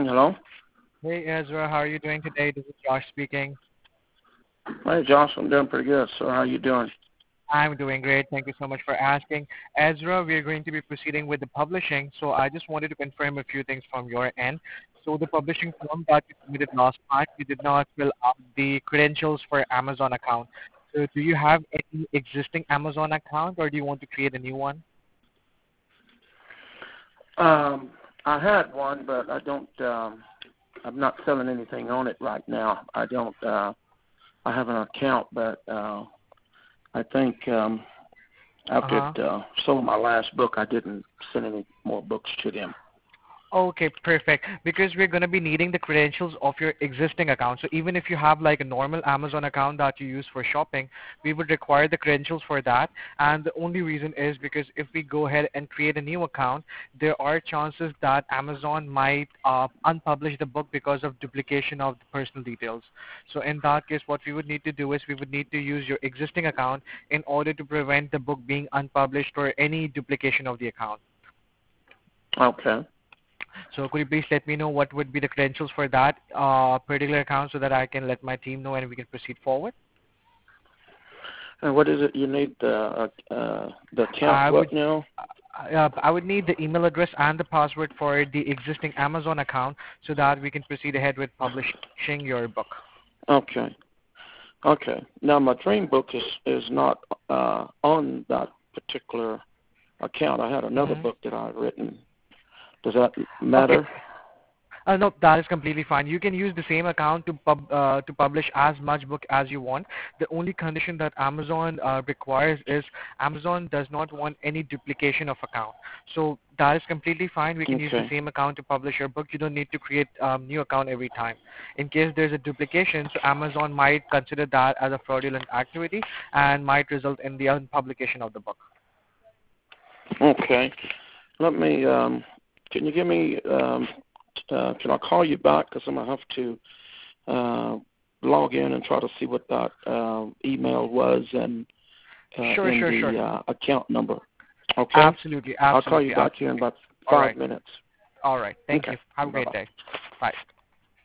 Hello. Hey Ezra, how are you doing today? This is Josh speaking. Hey, Josh. I'm doing pretty good. So, how you doing? I'm doing great. Thank you so much for asking. Ezra, we are going to be proceeding with the publishing, so I just wanted to confirm a few things from your end. So the publishing form that you submitted last month, you did not fill out the credentials for Amazon account. So do you have any existing Amazon account or do you want to create a new one? I had one, but I don't. I'm not selling anything on it right now. I don't. I have an account, but I think after Uh-huh. it sold my last book, I didn't send any more books to them. Okay, perfect. Because we're going to be needing the credentials of your existing account. So even if you have like a normal Amazon account that you use for shopping, we would require the credentials for that. And the only reason is because if we go ahead and create a new account, there are chances that Amazon might unpublish the book because of duplication of the personal details. So in that case, what we would need to do is we would need to use your existing account in order to prevent the book being unpublished or any duplication of the account. Okay. So could you please let me know what would be the credentials for that particular account so that I can let my team know and we can proceed forward? And what is it you need? The account? I would What now? I would need the email address and the password for the existing Amazon account so that we can proceed ahead with publishing your book. Okay. Okay. Now my dream book is not on that particular account. I had another Hmm. book that I had written. Does that Okay. matter? No, that is completely fine. You can use the same account to publish as much book as you want. The only condition that Amazon requires is Amazon does not want any duplication of account. So that is completely fine. We can use the Okay. same account to publish your book. You don't need to create new account every time. In case there's a duplication, so Amazon might consider that as a fraudulent activity and might result in the unpublication of the book. Okay. Let me. Can you give me? Can I call you back? Because I'm gonna have to log in and try to see what that email was and Sure, in sure, sure. the account number. Okay. Absolutely, I'll call you absolutely, back here in absolutely. about All five right. minutes. All right. Thank Okay. you. Have a Bye great bye. day. Bye.